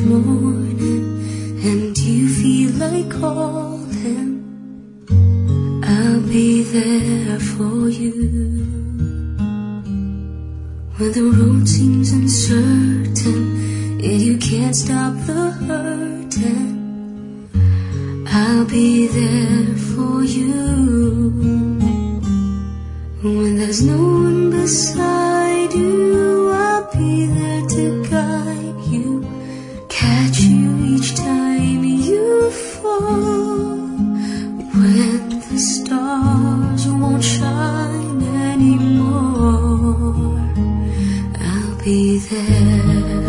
morning and you feel like calling, I'll be there for you. When the road seems uncertain and you can't stop the hurting, I'll be there for you. When there's no one beside you, I'll be there to guide you, catch you each time you fall. When the stars won't shine anymore, I'll be there.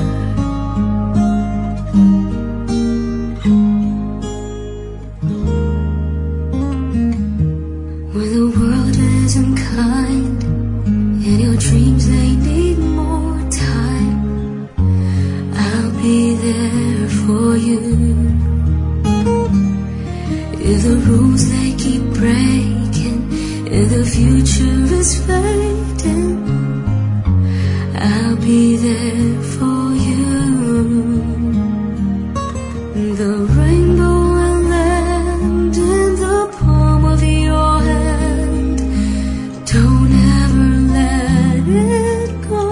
When the world is unkind and your dreams they need more time, I'll be there for you. If the rules they keep breaking and the future is fading, I'll be there for you. The rainbow will land in the palm of your hand. Don't ever let it go.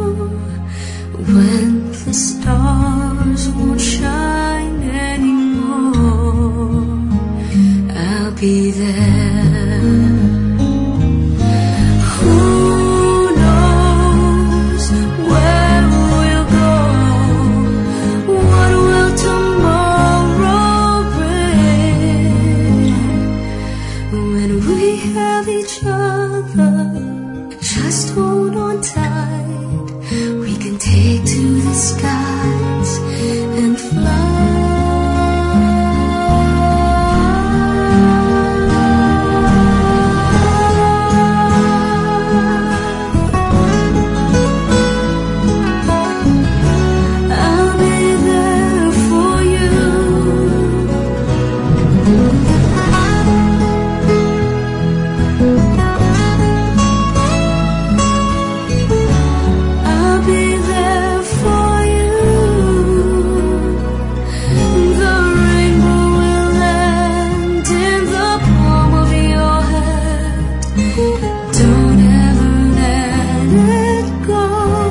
When the stars won't shine anymore, I'll be there. Who knows where we'll go? What will tomorrow bring? When we have each other, just hold on tight. We can take to the skies and fly. I'll be there for you. I'll be there for you. The rainbow will land in the palm of your hand. Don't ever let it go.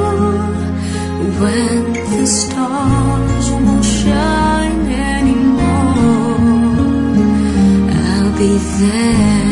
When the stars won't shine anymore, I'll be there.